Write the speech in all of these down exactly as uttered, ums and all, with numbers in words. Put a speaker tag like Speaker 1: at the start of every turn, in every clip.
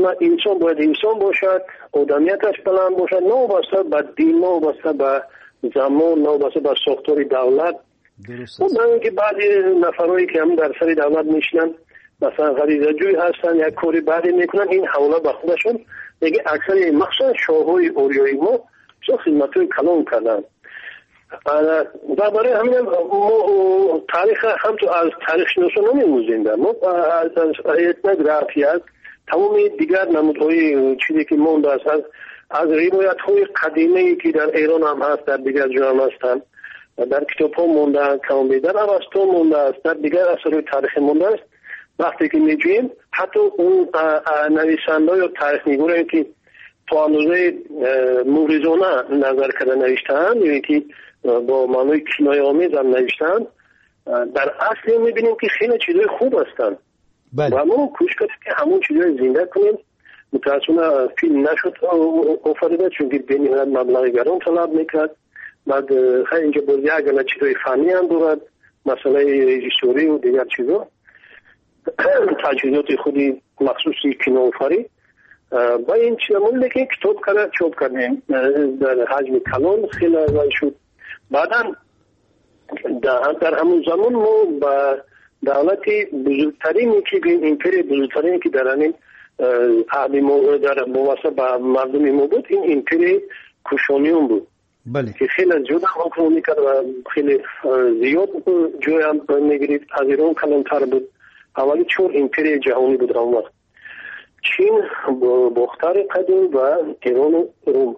Speaker 1: میکنه انسان باید انسان باشد، آدمیتش بلند باشد، نه وابسته به دین، نه وابسته به زمان، نه وابسته به ساختار دولت.
Speaker 2: درست.
Speaker 1: من که بعضی نفرایی که هم در سر دولت میشنن مثلا غریزه جوی هستن، یک کاری بعدی میکنن، این حواله به خودشون دیگه اکثر مخصوصا شاههای اوریایی ما چه خدمتوی کلان کردن. و برای همین ما تاریخ هم تو از تاریخ شناسا نمیموزیم در ما از etnografi است، تمام دیگر نمودهای چیزی که مونده است از از روایت های قدیمی که در ایران هم هست، در دیگر جا هم هستند، در کتاب ها مونده است، کامبی در اوستا مونده است، در دیگر اثر تاریخ مونده است. وقتی که میجویم حتی اون نویسنده یا تاریخ نگارایی که تا اندازه موریزانه نظر کرده نوشتن یا که با معنای کنایه آمیز هم نوشتن، در اصل میبینیم که خیلی چیزای خوب هستن.
Speaker 2: بله.
Speaker 1: و ما کوشش کردیم که همون چیزای زنده کنیم. متاسفانه فیلم نشد آفریده چون که به نهایت مبلغ گران طلب میکرد. بعد خیلی اینجا باز یک گله چیزای فنی هم دارد، مسئله رژیسوری و دیگر چیزا، تجهیزات خودی مخصوصی کینوآفرینی. با این چیزا مونده که کتاب کرد چاپ کردیم در حجم کلان خیلی ارزان شد. بعدا در همون زمان ما با دولتی بزرگترینی که این امپری بزرگترینی که در همین عهد ما در مواسط با مردم ما بود، این امپری کوشانیون بود.
Speaker 2: بله. که
Speaker 1: خیلی زیاد حکومت میکرد و خیلی زیاد جای هم میگرید، از ایران کلانتر بود. اولی چون امپری جهانی بود اون وقت. چین، باختر قدیم و ایران و روم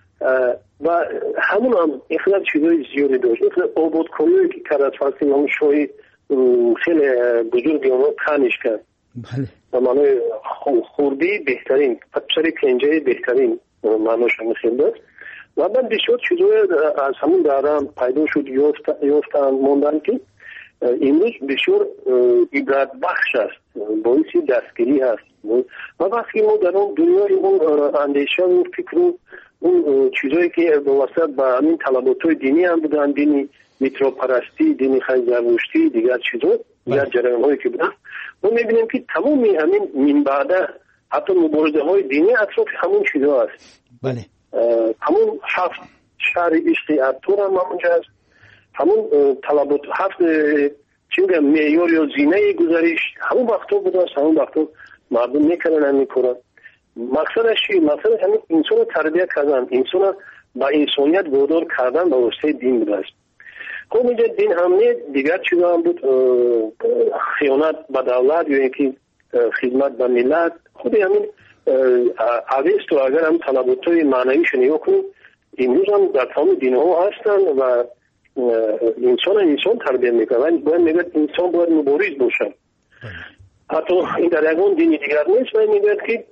Speaker 1: و همون هم اخلاق چیزای زیادی داشت. مثل آبادکاریایی که کرد فلسطین، همون شاهی خیلی بزرگی اونها تنش کرد.
Speaker 2: بله.
Speaker 1: و معنی خوردی بهترین، پسر پنجه بهترین معناش هم خیلی داشت. و بعد بسیار چیزای از همون دارم پیدا شد یافتن موندن که امروز بسیار عبرت بخش است، باعث دستگیری هست. و وقتی ما در اون دنیای اون اندیشه و فکر و اون چیزایی که واسه با همین طلبات‌های دینی هم بودن، دینی میتروپرستی، دینی خیلی زرتشتی، دیگر چیزا، دیگر جریان‌هایی که بودن، ما می‌بینیم که تمامی همین من بعده حتی مبارزه‌های دینی اطراف همون چیزا است.
Speaker 2: بله.
Speaker 1: همون هفت شهر عشق ارطغرل هم همونجا است. همون طلبات هفت چی میگم معیار یا زینه گزارش همون وقتا بوده است، همون وقتا مردم میکنن هم میکنن. مقصدش چی؟ مقصدش همین انسان رو تربیت کردن، انسان رو با انسانیت وادار کردن به واسطه دین بوده است. خب اینجا دین هم نه، دیگر چیزا هم بود، خیانت به دولت یا اینکه خدمت به ملت. خود همین اویستو اگر هم طلبات‌های معنویش نگاه کنیم، امروز هم در تمام دین‌ها هستن و انسان انسان تربیت میکنن. باید میگه انسان باید مبارز باشه. حتی این در یکون دینی دیگر نیست. باید میگه که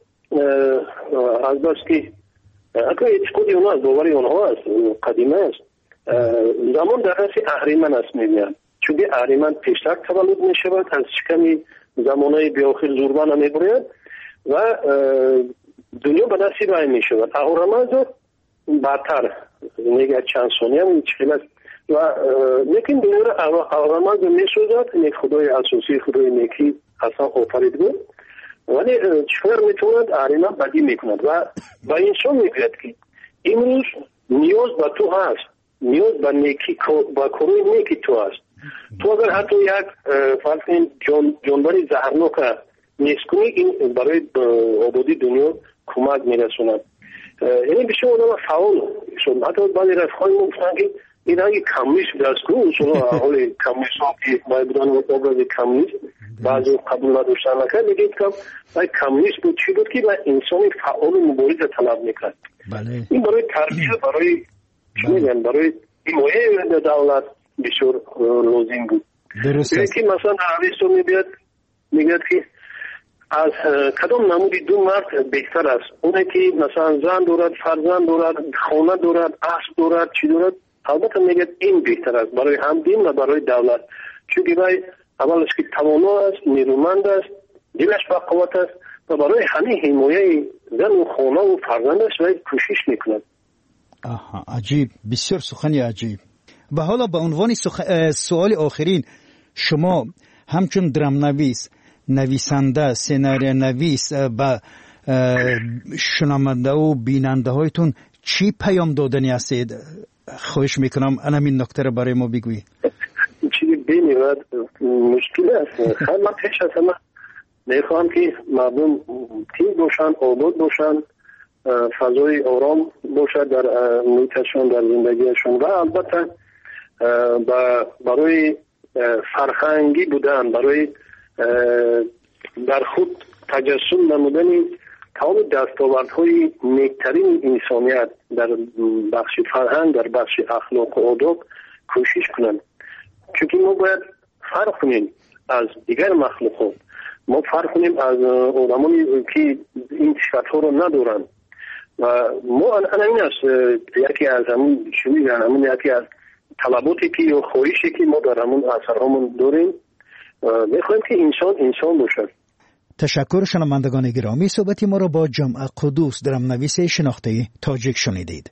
Speaker 1: از بس که اگر اعتقادی اونها از باوری اونها است، قدیمه است، زمان در حسی اهریمن است میگن، چون که اهریمن پیشتر تولد میشود، از شکمی زمانهای بیاخر زوربان میبرید و دنیا به دستی رای میشود. اهورامزد بعدتر میگه چند ثانیه هم چیز است و لیکن دنیا را اهورامزد میسازد. یک خدای اساسی، خدای نیکی اصلا آفرید بود، ولی چطور میتوند اهریمن بدی میکند و با انسان میگوید که امروز نیاز به تو هست، نیاز به نیکی با کروی نیکی تو هست. تو اگر حتی یک فرض جان جانوری زهرناک نیست کنی، این برای آبادی دنیا کمک میرسوند. یعنی بسیار آدم فعال شد. حتی بعضی رفقای ما گفتن که این رنگ کمونیست دست کنه، اصولا حال کمونیست ها که باید بودن ابراز کمونیست بعضی قبول نداشتن نکرد، میگه که باید کمونیست بود چی بود که باید انسانی فعال و مبارز طلب میکرد.
Speaker 2: بله.
Speaker 1: این برای تربیت، برای چی میگن، برای حمایه دولت بسیار لازم بود.
Speaker 2: درست است.
Speaker 1: که مثلا اویستو میگه میگه که از کدام نمودی دو مرد بهتر است؟ اونه که مثلا زن دارد، فرزند دارد، خانه دارد، اسب دارد، چی دارد؟ البته میگه این بهتر است برای هم دین و برای دولت، چون که برای اولش که توانا است، نیرومند است، دلش با قوت است و برای همه حمایه زن و خانه و فرزندش باید کوشش میکند.
Speaker 2: آها، عجیب، بسیار سخنی عجیب. و حالا به عنوان سخ... سوال آخرین، شما همچون درام نویس، نویسنده، سناریو نویس، با شنونده و بیننده هایتون چی پیام دادنی هستید؟ خواهش میکنم همین نکته رو برای ما بگویید.
Speaker 1: چیزی بینید مشکل است. خیلی من پیش از همه میخوام که مردم تیز باشن، آباد باشن، فضای آرام باشد در محیطشان، در زندگیشان و البته برای فرهنگی بودن، برای در خود تجسم نمودن تمام دستاوردهای نیکترین انسانیت در بخش فرهنگ، در بخش اخلاق و آداب کوشش کنند. چون ما باید فرق کنیم از دیگر مخلوقات، ما فرق کنیم از آدمانی که این صفت‌ها رو ندارن. و ما الان این است یکی از همون شوی همون یکی از طلباتی که یا خواهشی که ما در همون اثرهامون داریم، میخوایم که انسان انسان باشه.
Speaker 2: تشکر. شنوندگان گرامی، صحبتی ما را با جمع قدوس درامنویس شناخته تاجیک شنیدید.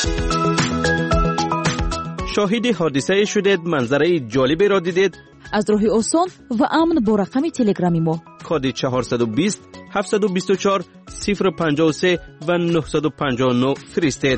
Speaker 3: شاهد حادثه شدید، منظره جالبی را دیدید؟
Speaker 4: از راه آسان و امن با رقم تلگرامی ما
Speaker 3: کد چهارصد و بیست هفتصد و بیست و چهار صفر پنجاه و سه و نهصد و پنجاه و نه فرستید.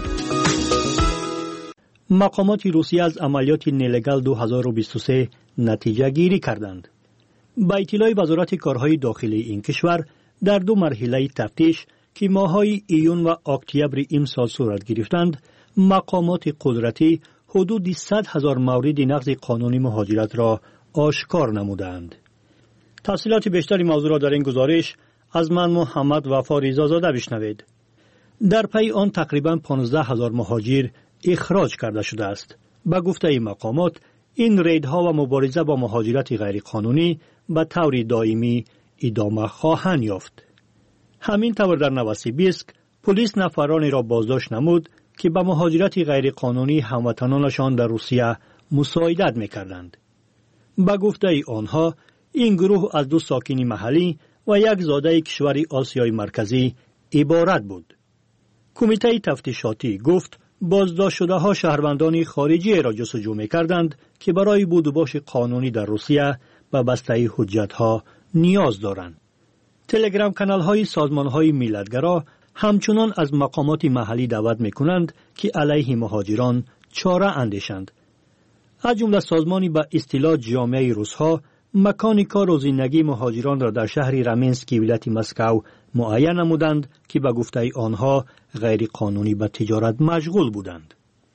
Speaker 5: مقامات روسیه از عملیات نیلگال دو هزار و بیست و سه نتیجه گیری کردند. با اطلاع وزارت کارهای داخلی این کشور، در دو مرحله تفتیش که ماه‌های ایون و اکتبر امسال صورت گرفتند، مقامات قدرتی حدود صد هزار مورد نقض قانون مهاجرت را آشکار نمودند. تفصیلات بیشتری موضوع را در این گزارش از من محمد وفا رضازاده بشنوید. در پی آن تقریباً پانزده هزار مهاجر اخراج کرده شده است. به گفته مقامات، این ریدها و مبارزه با مهاجرت غیرقانونی به طور دائمی ادامه خواهند یافت. همین طور در نوسیبیسک پلیس نفرانی را بازداشت نمود که به مهاجرت غیرقانونی هموطنانشان در روسیه مساعدت می‌کردند. به گفته آنها، این گروه از دو ساکن محلی و یک زاده کشور آسیای مرکزی عبارت بود. کمیته تفتیشاتی گفت بازداشت شده ها شهروندان خارجی را جستجو می‌کردند که برای بود و باش قانونی در روسیه به بسته حجت ها نیاز دارند. تلگرام کانال های سازمان های ملتگرا همچنان از مقامات محلی دعوت می‌کنند که علیه مهاجران چاره اندیشند. از جمله سازمانی به اصطلاح جامعه روس‌ها مکان کار و زندگی مهاجران را در شهر رامینسکی ولایت مسکو معین نمودند که به گفته آنها غیر قانونی به تجارت مشغول بودند.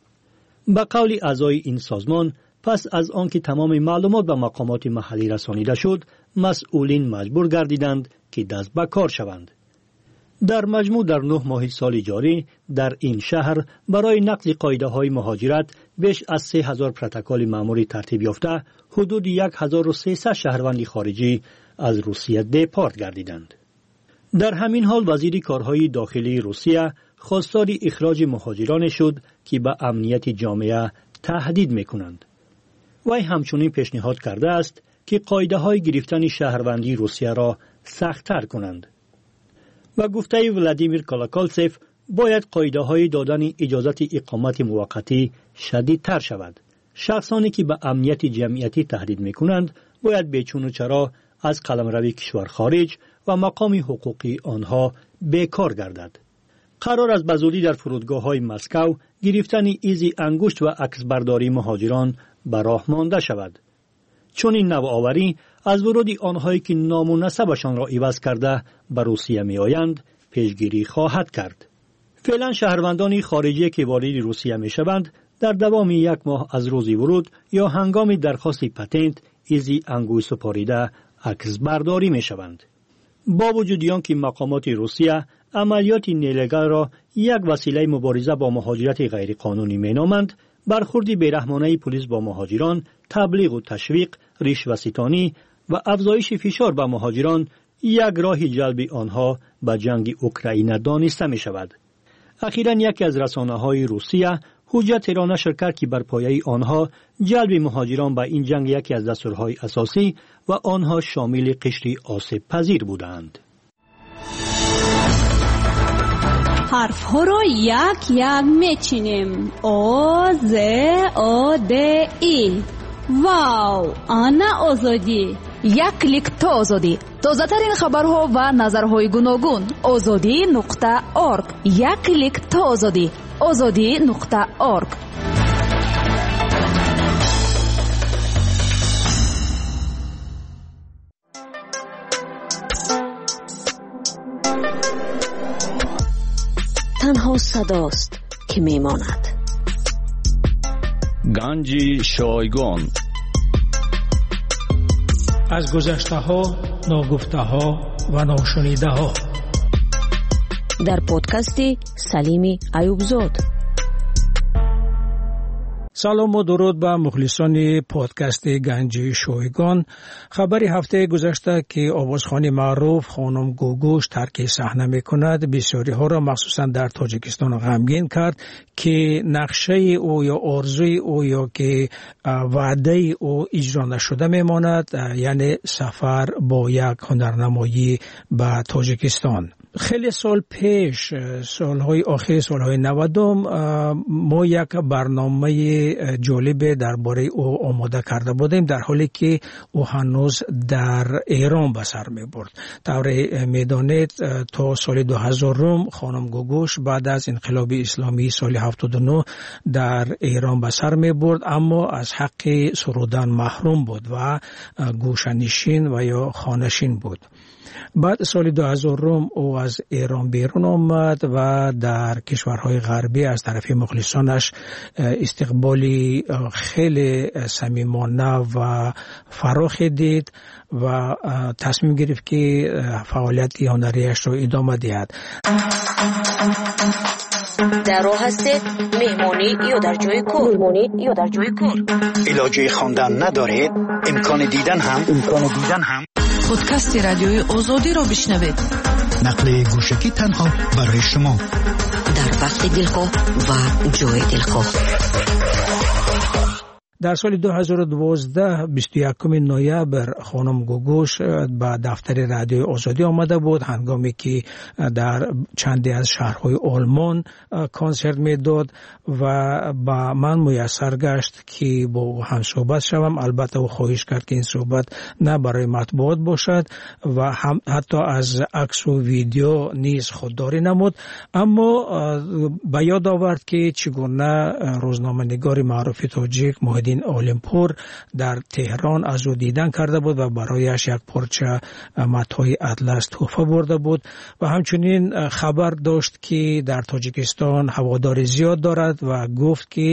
Speaker 5: به قول اعضای این سازمان، پس از آنکه تمام معلومات به مقامات محلی رسانیده شد، مسئولین مجبور گردیدند که دست به کار شوند. در مجموع در نه ماه سال جاری در این شهر برای نقض قاعده های مهاجرت بیش از سه هزار پروتکل مأموری ترتیب یافته، حدود یک هزار و سیصد شهروند خارجی از روسیه دپارت گردیدند. در همین حال وزیر کارهای داخلی روسیه خواستار اخراج مهاجران شد که به امنیت جامعه تهدید میکنند. وی همچنین پیشنهاد کرده است که قاعده های گرفتن شهروندی روسیه را سخت‌تر کنند. و گفته ولادیمیر کالاکالسف باید قاعده های دادن اجازت اقامت موقتی شدیدتر شود. شخصانی که به امنیت جمعیتی تهدید میکنند باید بیچون و چرا از قلمرو کشور خارج و مقام حقوقی آنها بیکار گردد. قرار است بزودی در فرودگاه های مسکو گرفتن ایزی انگشت و عکسبرداری مهاجران به راه مانده شود. چون این نوآوری از ورود آنهایی که نام و نسبشان را عوض کرده به روسیه می آیند پیشگیری خواهد کرد. فعلا شهروندان خارجی که وارد روسیه می شوند در دوام یک ماه از روز ورود یا هنگام درخواست پتنت ایزی انگشت سپاریده عکس برداری می شوند. با وجود آنکه مقامات روسیه عملیات نیلگال را یک وسیله مبارزه با مهاجرت غیرقانونی می نامند، برخورد بیرحمانه پلیس با مهاجران، تبلیغ و تشویق، رشوه‌ستانی و افزایش فشار به مهاجران یک راه جلب آنها به جنگ اوکراین دانسته می شود. اخیراً یکی از رسانه‌های روسیه حجت را نشر کرد که بر پایه آنها جلب مهاجران به این جنگ یکی از دستورهای اساسی و آنها شامل قشر آسیب پذیر بودند.
Speaker 6: حرف ها را یک یک میچینیم. او ز او د ای. واو، آنا آزادی.
Speaker 4: یک کلیک تا آزادی. تازه‌ترین خبرها و نظرهای گوناگون. آزادی نقطه اورگ. یک کلیک تا آزادی. آزادی نقطه اورگ.
Speaker 7: تنها صداست که میماند.
Speaker 8: گنج شایگان.
Speaker 9: از گذشته ها، ناگفته ها و ناشنیده ها.
Speaker 7: در پادکست سلیمی ایوبزاد.
Speaker 9: سلام و درود به مخلصان پادکست گنج شایگان. خبری هفته گذشته که آوازخوان معروف خانم گوگوش ترک صحنه میکند بسیاری ها را مخصوصا در تاجیکستان غمگین کرد که نقشه او یا آرزوی او یا که وعده او اجرا نشده میماند، یعنی سفر با یک هنرنمایی به تاجیکستان. خیلی سال پیش، سالهای آخر سالهای نودم، ما یک برنامه جالب درباره او آماده کرده بودیم، در حالی که او هنوز در ایران به سر می برد. طور میدانید تا سال دو هزار خانم گوگوش بعد از انقلاب اسلامی سال هفتاد و نه در ایران به سر می برد، اما از حق سرودن محروم بود و گوشه‌نشین و یا خانه‌نشین بود. بعد سال دو هزار او از ایران بیرون آمد و در کشورهای غربی از طرف مخلصانش استقبالی خیلی صمیمانه و فراخ دید و تصمیم گرفت که فعالیت هنریش را ادامه دهد.
Speaker 7: در راه هستید مهمانی یا در جای کار؟ مهمانی یا در جای کار.
Speaker 2: علاجه خواندن ندارید؟ امکان دیدن هم امکان دیدن هم
Speaker 10: پادکست رادیوی آزادی را بشنوید.
Speaker 2: نقل گوشکی تنها برای شما
Speaker 7: در وقت دلخواه و جای دلخواه.
Speaker 9: در سال دو هزار و دوازده بیست و یکم نوامبر خانم گوگوش به دفتر رادیوی آزادی آمده بود، هنگامی که در چندی از شهرهای آلمان کنسرت میداد و با من میسر گشت که با او هم صحبت شوم. البته او خواهش کرد که این صحبت نه برای مطبوعات باشد و هم حتی از عکس و ویدیو نیز خودداری نمود، اما به یاد آورد که چگونه روزنامه‌نگار معروف تاجیک محمد اولمپور در تهران از او دیدن کرده بود و برایش یک پارچه متاع اطلس تحفه برده بود و همچنین خبر داشت که در تاجیکستان هوادار زیاد دارد و گفت که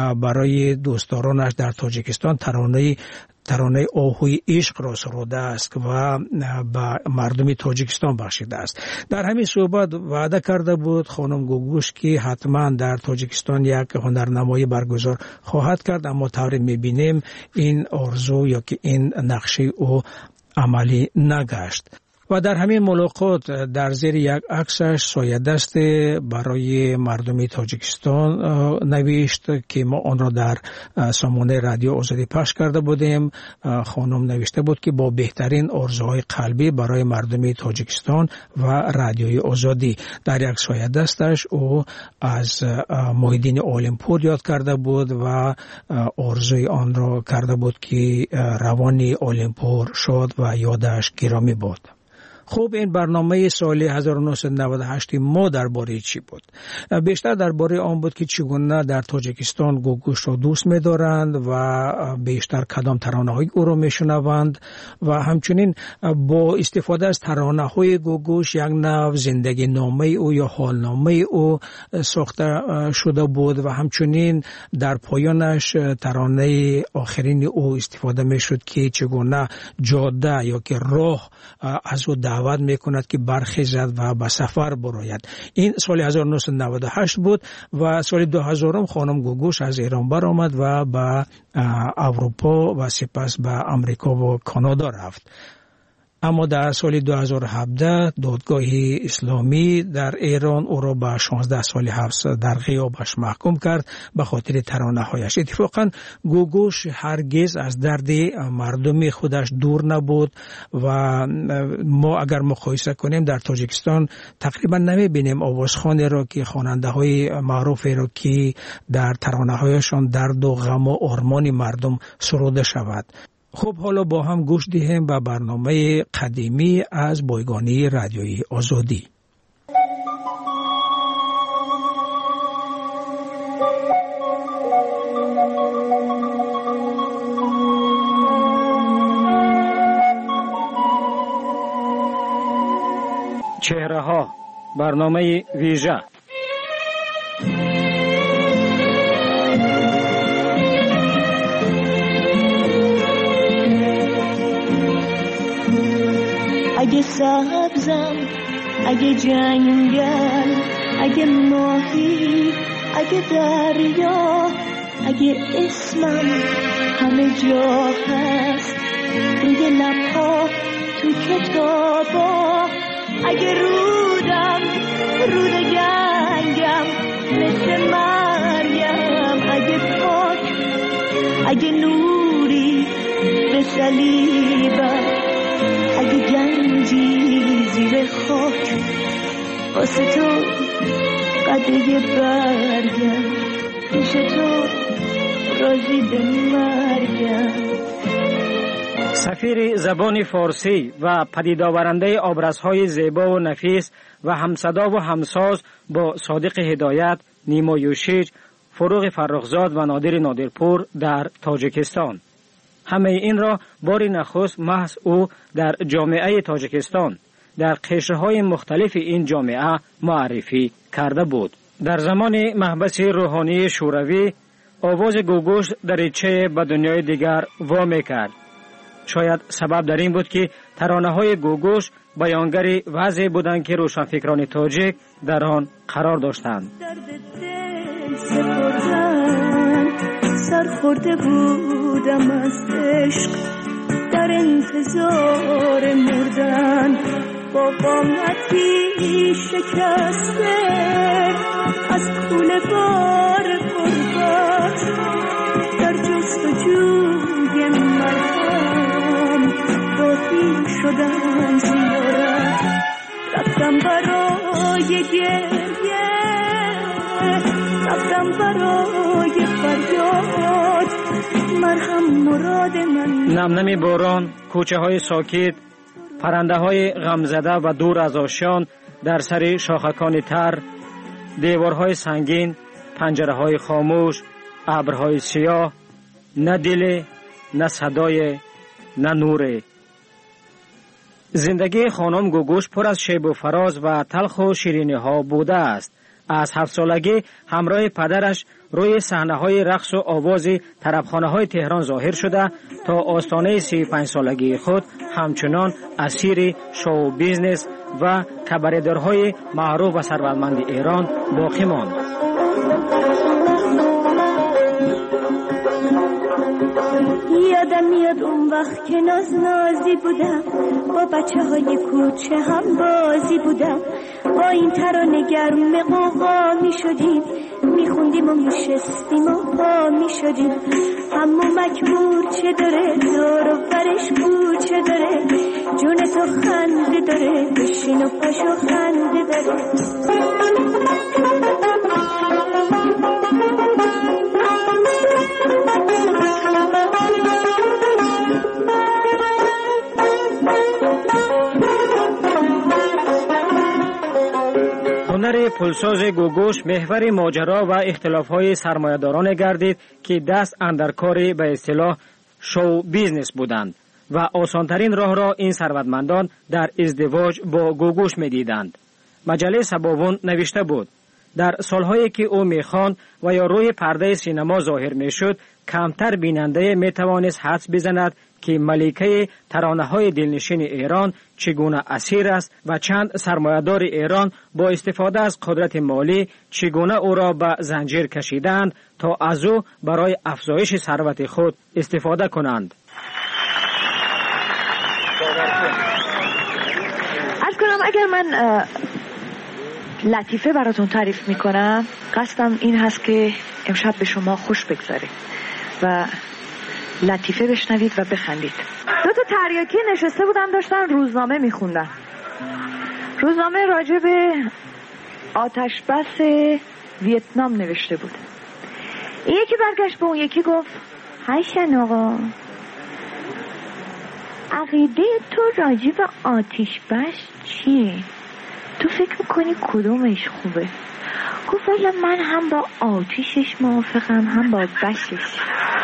Speaker 9: برای دوستدارانش در تاجیکستان ترانه ترانه آهوی عشق را سروده است و به مردم تاجیکستان بخشیده است. در همین صحبت وعده کرده بود خانم گوگوش که حتما در تاجیکستان یک هنرنمایی برگزار خواهد کرد، اما طوری میبینیم این آرزو یا که این نقشه او عملی نگشت. و در همین ملاقات در زیر یک عکسش سایه دست برای مردم تاجیکستان نوشت که ما آن را در سامانه رادیو آزادی پخش کرده بودیم. خانم نوشته بود که با بهترین آرزوهای قلبی برای مردم تاجیکستان و رادیوی آزادی. در یک سایه دستش او از محیدین اولمپور یاد کرده بود و آرزوی آن را کرده بود که روانی اولمپور شد و یادش گرامی بود. خوب، این برنامه سال هزار و نهصد و نود و هشت ما درباره چی بود؟ بیشتر درباره آن بود که چگونه در تاجیکستان گوگوش را دوست می‌دارند و بیشتر کدام ترانه‌های او را می‌شنوند و همچنین با استفاده از ترانه‌های گوگوش یک نوع زندگی نامه او یا حالنامه او ساخته شده بود و همچنین در پایانش ترانه آخرین او استفاده می‌شد که چگونه جاده یا که راه از او دعوت میکند که برخیزد و به سفر براید. این سال هزار و نهصد و نود و هشت بود و سال دو هزار خانم گوگوش از ایران برآمد و به اروپا و سپس به امریکا و کانادا رفت. اما در سال دو هزار و هفده دادگاه اسلامی در ایران او را به شانزده سال حبس در غیابش محکوم کرد به خاطر ترانه‌هایش. اتفاقا گوگوش هرگز از درد مردم خودش دور نبود و ما اگر مقایسه کنیم در تاجیکستان تقریبا نمی‌بینیم آوازخوانی را که خواننده‌های معروفی را که در ترانه‌هایشان درد و غم و آرمان مردم سروده شود. خب حالا با هم گوش دهیم به برنامه قدیمی از بایگانی رادیوی آزادی.
Speaker 11: چهره ها، برنامه ویژه.
Speaker 12: اگه سبزم، اگه جنگل، اگه ماهی، اگه دریا، اگه اسمم همه جا هست، روی لبها، تو کتابا، اگه رودم، رود گنگم مثل مریم، اگه پاک، اگه نوری به صلیبم، اگه گنجی زیر خاک واسه تو قده برگم، پیش تو راضی به مرگم.
Speaker 11: سفیر زبان فارسی و پدید آورنده آبرزهای زیبا و نفیس و همصدا و همساز با صادق هدایت، نیما یوشیج، فروغ فرخزاد و نادر نادرپور در تاجیکستان. همه این را بار نخست محض او در جامعه تاجیکستان در قشرهای مختلف این جامعه معرفی کرده بود. در زمان محبس روحانی شوروی آواز گوگوش دریچه به دنیای دیگر وا می‌کرد. شاید سبب در این بود که ترانه‌های گوگوش بیانگر وضعی بودند که روشنفکران تاجیک در آن قرار داشتند.
Speaker 12: سرخورده بودم از عشق، در انتظار مردن، با قامتی شکسته از طول بار غربت، در جستجوی مرهم راهی شدم زیارت، رفتم برای گریه، رفتم برای فریاد، مرهم مراد من.
Speaker 11: نمنمی باران، کوچه های ساکت، پرنده های غمزده و دور از آشیان در سر شاخکان تر، دیوارهای سنگین، پنجره های خاموش، ابرهای سیاه، نه دل، نه صدای، نه نور. زندگی خانم گوگوش پر از شیب و فراز و تلخ و شیرینی ها بوده است. از هفت سالگی همراه پدرش روی صحنه‌های رقص و آواز طربخانه‌های تهران ظاهر شده تا آستانه سی و پنج سالگی خود همچنان اسیر شو بیزنس و کباردارهای معروف و ثروتمند ایران باقی ماند.
Speaker 12: یادم میاد اون وقت که ناز نازی بودم، با بچه های کوچه هم بازی بودم، با این ترانه گرم قوقا می شدیم، می خوندیم و می شستیم و پا می شدیم. همو مکمور چه داره، دور و برش کوچه داره، جون تو خنده داره، بشین و پاشو خنده داره.
Speaker 11: هنر پلساز گوگوش محور ماجرا و اختلاف‌های سرمایه‌داران گردید که دست اندر کار به اصطلاح شو بیزنس بودند و آسانترین راه را این ثروتمندان در ازدواج با گوگوش می‌دیدند. مجله سباوون نوشته بود: در سالهایی که او می‌خواند و یا روی پرده سینما ظاهر می‌شد، کمتر بیننده می‌توانست حدس بزند که ملکه ترانه‌های دلنشین ایران چگونه اسیر است و چند سرمایه‌دار ایران با استفاده از قدرت مالی چگونه او را به زنجیر کشیدند تا از او برای افزایش ثروت خود استفاده کنند.
Speaker 13: عرض کنم اگر من لطیفه براتون تعریف میکنم، قصدم این هست که امشب به شما خوش بگذاره و لطیفه بشنوید و بخندید. دو تا تریاکی نشسته بودن داشتن روزنامه میخوندن. روزنامه راجع به آتش بس ویتنام نوشته بود. این یکی برگشت به اون یکی گفت: هیشن آقا،
Speaker 12: عقیده تو راجع به آتش بس چیه؟ تو فکر میکنی کدومش خوبه؟ گفت والا من هم با آتشش موافقم هم با بسش.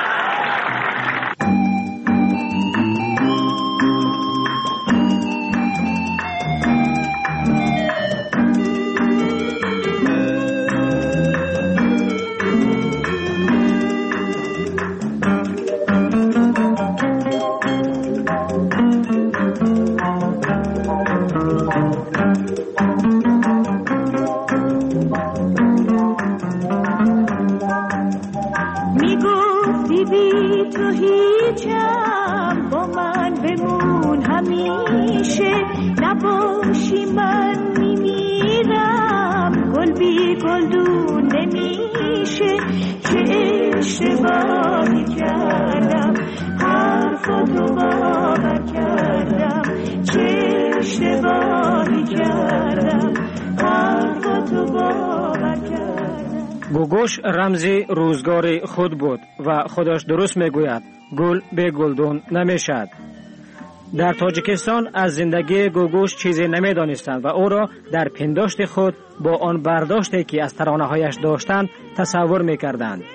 Speaker 11: گوگوش رمز روزگار خود بود و خودش درست میگوید گل به گلدون نمیشد. در تاجیکستان از زندگی گوگوش چیزی نمیدانستند و او را در پنداشت خود با آن برداشتی که از ترانه هایش داشتند تصور میکردند.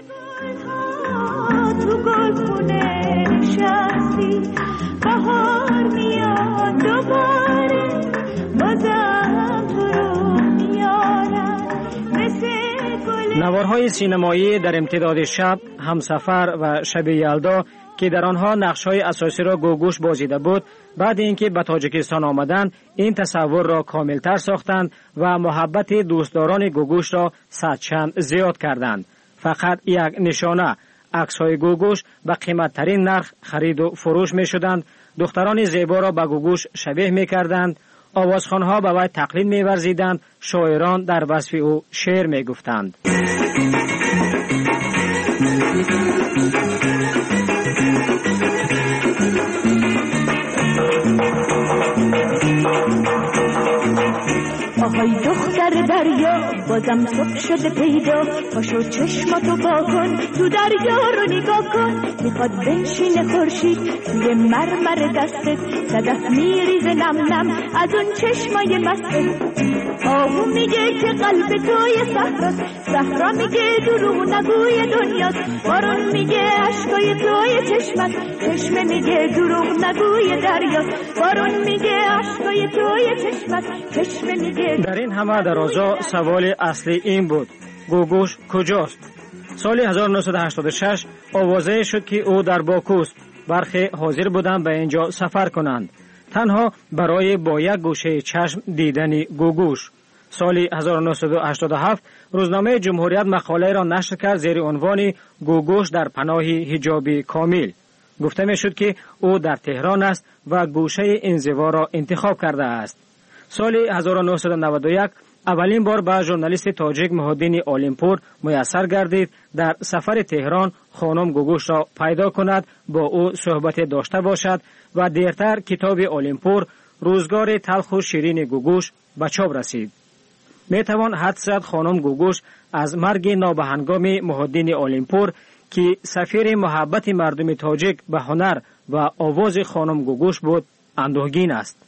Speaker 12: تو گلخونه نشستی بهار میاد دوباره بازم تو رو میارم مثل گل.
Speaker 11: نوارهای سینمایی در امتداد شب، همسفر و شب یلدا که در آنها نقش‌های اساسی را گوگوش بازیده بود، بعد اینکه به تاجیکستان آمدند این تصور را کاملتر ساختند و محبت دوستداران گوگوش را صدچند زیاد کردند. فقط یک نشانه عکس‌های گوگوش به قیمت‌ترین نرخ خرید و فروش می‌شدند. دختران زیبا را به گوگوش شبیه می‌کردند، آوازخوان‌ها به وی تقلید می‌ورزیدند، شاعران در وصف او شعر می‌گفتند.
Speaker 12: آهای دختر دریا بازم صبح شده پیدا، پاشو چشماتو با کن تو دریا رو نگاه کن. میخواد بنشینه خورشید توی مرمر دستت، صدف میریزه نم نم از اون چشمای مستت. آهو میگه که قلب توی صحراست، صحرا میگه دروغ نگوی دنیاست. بارون میگه عشقای توی چشمت، چشمه میگه دروغ نگوی دریاست. بارون میگه عشقای توی چشمت، چشمه میگه.
Speaker 11: در این همه درازا سوال اصلی این بود گوگوش کجاست؟ سال هزار و نهصد و هشتاد و شش آوازه شد که او در باکوست. برخی حاضر بودند به اینجا سفر کنند تنها برای با یک گوشه چشم دیدن گوگوش. سال هزار و نهصد و هشتاد و هفت روزنامه جمهوریت مقاله را نشر کرد زیر عنوان گوگوش در پناه حجاب کامل. گفته می شد که او در تهران است و گوشه انزوا را انتخاب کرده است. سال هزار و نهصد و نود و یک اولین بار به ژورنالیست تاجیک محمدین عالمپور میسر گردید در سفر تهران خانم گوگوش را پیدا کند، با او صحبت داشته باشد و دیرتر کتاب عالمپور روزگار تلخ و شیرین گوگوش به چاپ رسید. می توان حدس زد خانم گوگوش از مرگ نابهنگام محمدین عالمپور که سفیر محبت مردم تاجیک به هنر و آواز خانم گوگوش بود اندوهگین است.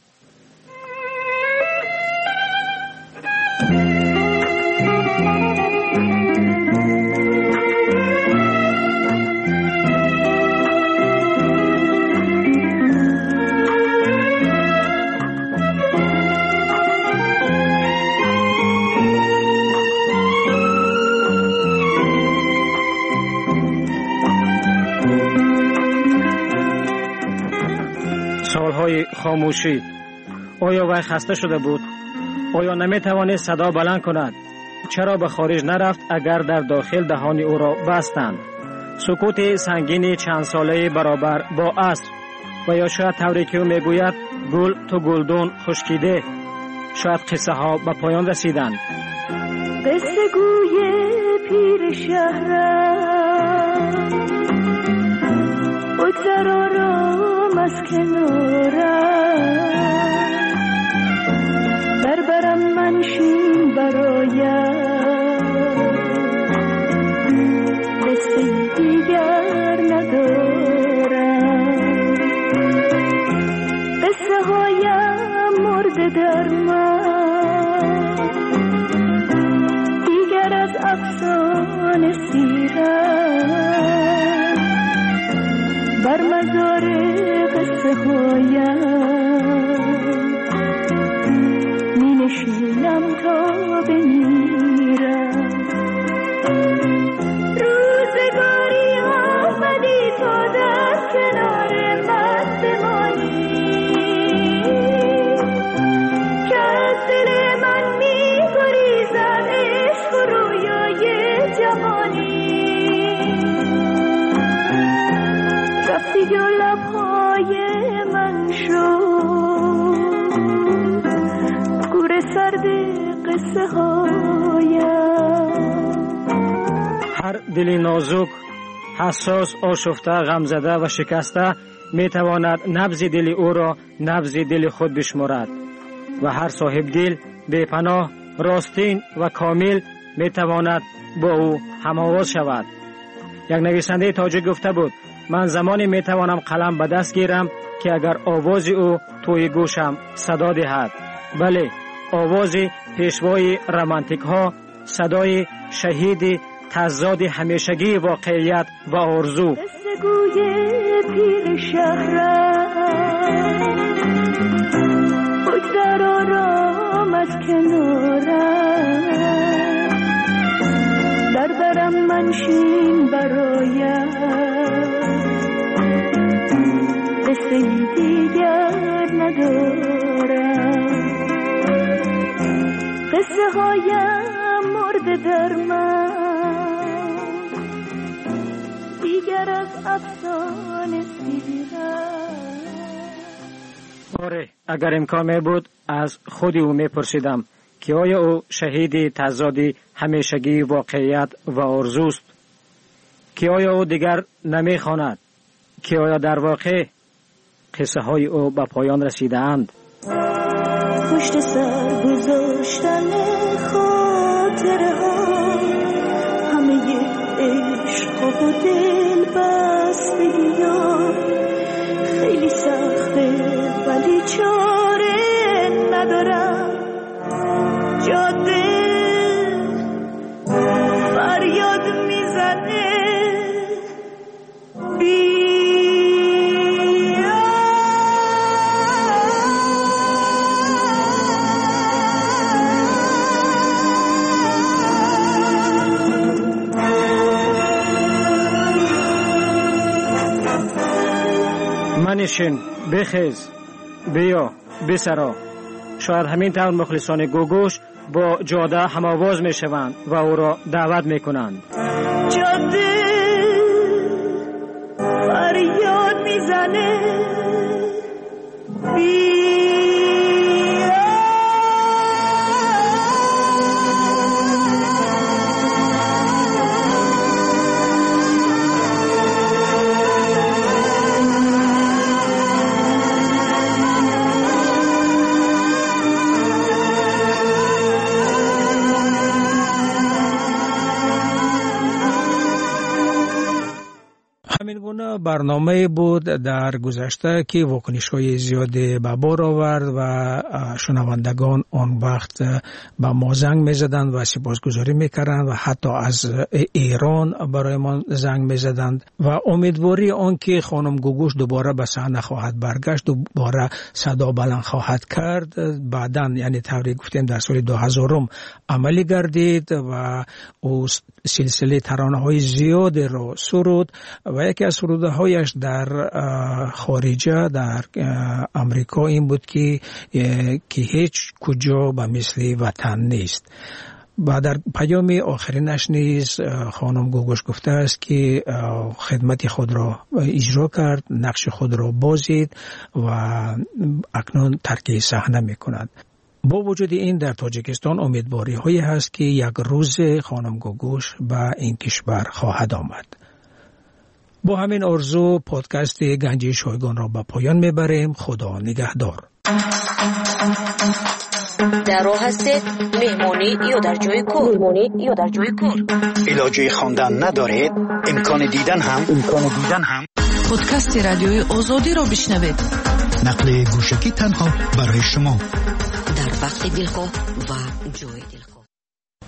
Speaker 11: سالهای خاموشی. آیا وی خسته شده بود؟ آیا نمی توانست صدا بلند کند؟ چرا به خارج نرفت اگر در داخل دهان او را بستند؟ سکوت سنگین چند ساله برابر با عصر. و یا شاید طوری که او میگوید گل تو گلدون خشکیده. شاید قصه ها به پایان رسیدند.
Speaker 12: قصه گوی پیر شهرم بگذر آرام از کنارم، بربرم منشین برایم، قصه دیگر ندارم. اسیرم بر مزار قصه هایم می نشینم تا بمیرم. روزگاری آمدی تا در کنار من بمانی که از دل من می گریزد عشق و رویای جوانی. رفتی و لبهای من شد گور سرد قصه هایم.
Speaker 11: هر دل نازک، حساس، آشفته، غمزده و شکسته می تواند نبض دل او را نبض دل خود بشمارد و هر صاحب دل بی‌پناه، راستین و کامل می تواند با او هم‌آواز شود. یک نویسنده تاجیک گفته بود من زمانی می توانم قلم به دست گیرم که اگر آواز او توی گوشم صدا دهد. بله، آواز پیشوای رمانتیک ها، صدای شهید تضاد همیشگی واقعیت و آرزو.
Speaker 12: دستگوی پیر شهرم بگذر آرام از کنارم در برم منشین برایم قصه دیگر ندارم. قصه هایم مرده در من دیگر از افسانه سیرم.
Speaker 11: آره، اگر امکان می بود از خودی او می پرسیدم که آیا او شهید تضاد همیشگی واقعیت و آرزوست؟ که آیا او دیگر نمی خواند؟ که آیا در واقع قصه های او به پایان رسیده اند؟
Speaker 12: پشت سر گذاشتن خاطره ها همه عشق و دل بستگی ها خیلی سخته ولی چاره ندارم. جاده فریاد میزنه بی
Speaker 11: منشین، بخیز، بیا، بسرا. شاید همین طور مخلصان گوگوش با جاده هم‌آواز می شوند و او را دعوت می کنند.
Speaker 12: جاده فریاد می زنه بیا.
Speaker 9: برنامه بود در گذشته که واکنش‌های زیادی به بار آورد و شنوندگان آن وقت به ما زنگ می‌زدند و سپاسگزاری می‌کردند و حتی از ایران برای ما زنگ می‌زدند و امیدواری آن که خانم گوگوش دوباره به صحنه خواهد برگشت، دوباره صدا بلند خواهد کرد، بعداً یعنی طوری گفتیم در سال دو هزار عملی گردید و او سلسله ترانه‌های زیادی را سرود و یکی از سرودهایش در خارجه در امریکا این بود که که هیچ کجا به مثل وطن نیست. و در پیام آخرینش نیز خانم گوگوش گفته است که خدمت خود را اجرا کرد، نقش خود را بازید و اکنون ترک صحنه می کند. با وجود این در تاجیکستان امیدواری هایی هست که یک روز خانم گوگوش به این کشور خواهد آمد. با همین آرزو پادکست گنجی شایگان را به پایان میبریم. خدا نگهدار.
Speaker 7: در راه هستید مهمانی یا در جای کار؟ مهمانی یا در جای کار؟
Speaker 2: علاجه خواندن ندارید؟ امکان دیدن هم امکان دیدن هم
Speaker 10: پادکست رادیوی آزادی را بشنوید.
Speaker 2: نقل گوشکی تنها برای شما
Speaker 7: در وقت دلخواه و جای دلخواه.